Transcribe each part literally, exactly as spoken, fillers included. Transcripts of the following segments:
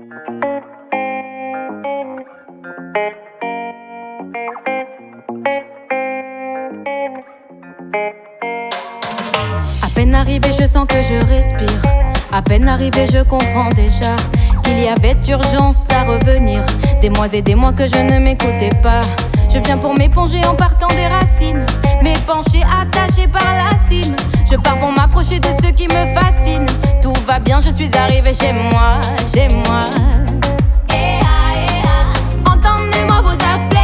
À peine arrivé, je sens que je respire. À peine arrivé, je comprends déjà qu'il y avait urgence à revenir. Des mois et des mois que je ne m'écoutais pas. Je viens pour m'éponger en partant des racines, m'épancher, attaché par la cime. Je pars pour m'approcher de ceux qui me fascinent. Tout va bien, je suis arrivé chez moi, chez moi. Eh ah, eh ah. Entendez-moi vous appeler.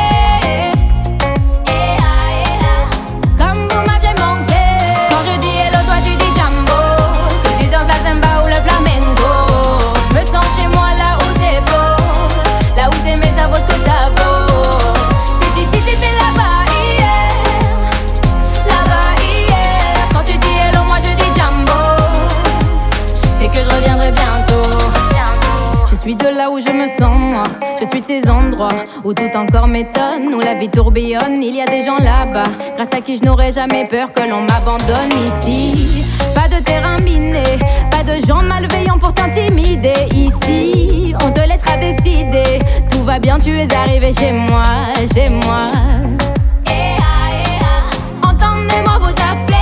Eh ah, eh ah. Comme vous m'aviez manqué. Quand je dis hello, toi tu dis Jambo. Que tu danses la samba ou le flamenco. Je me sens chez moi là où c'est beau. Là où c'est mais ça vaut ce que ça vaut. C'est ici, c'était là-bas hier. Là-bas hier. Quand tu dis hello, moi je dis Jambo. C'est que je reviendrai bientôt. Je suis de là où je me sens moi. Je suis de ces endroits où tout encore m'étonne, où la vie tourbillonne. Il y a des gens là-bas, grâce à qui je n'aurais jamais peur que l'on m'abandonne ici. Pas de terrain miné, pas de gens malveillants pour t'intimider. Ici, on te laissera décider. Tout va bien, tu es arrivé chez moi, chez moi. Eh ah, eh ah. Entendez-moi vous appeler.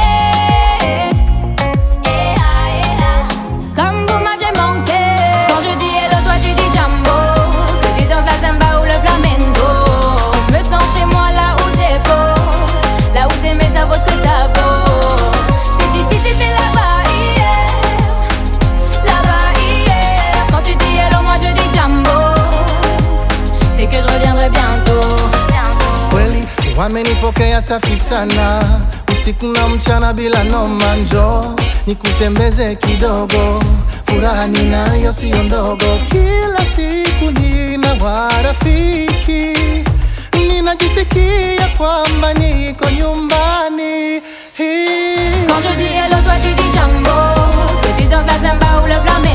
Eh ah, eh ah. Comme vous m'aviez manqué. Quand je dis hello, toi tu dis Jambo. Que tu danses la samba ou le flamenco. Je me sens chez moi là où c'est beau. Là où c'est mais ça vaut ce que ça vaut. C'est ici, c'était là-bas hier. Là-bas hier. Quand tu dis hello, moi je dis Jambo. C'est que je reviendrai bientôt. Kweli wamenipokea safi sana, usiku na mchana bila noma. Njoo nikutembeze kidogo, furaha ninayo sio ndogo. Kila siku nina warafiki, ninajisikia kwamba niko nyumbani. Quand je dis hello, toi tu dis Jambo. Que tu danses la samba ou le flamenco.